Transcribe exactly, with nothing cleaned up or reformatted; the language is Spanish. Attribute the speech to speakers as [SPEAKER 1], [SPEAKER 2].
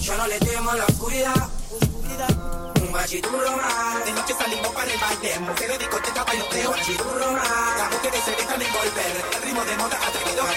[SPEAKER 1] Yo no le temo a la oscuridad. Un bachiturro más.
[SPEAKER 2] De noche salimos para el baile, mujeres discoteca bailoteo.
[SPEAKER 1] Un bachiturro más.
[SPEAKER 2] Las mujeres se dejan envolver, el ritmo de moda atrevido.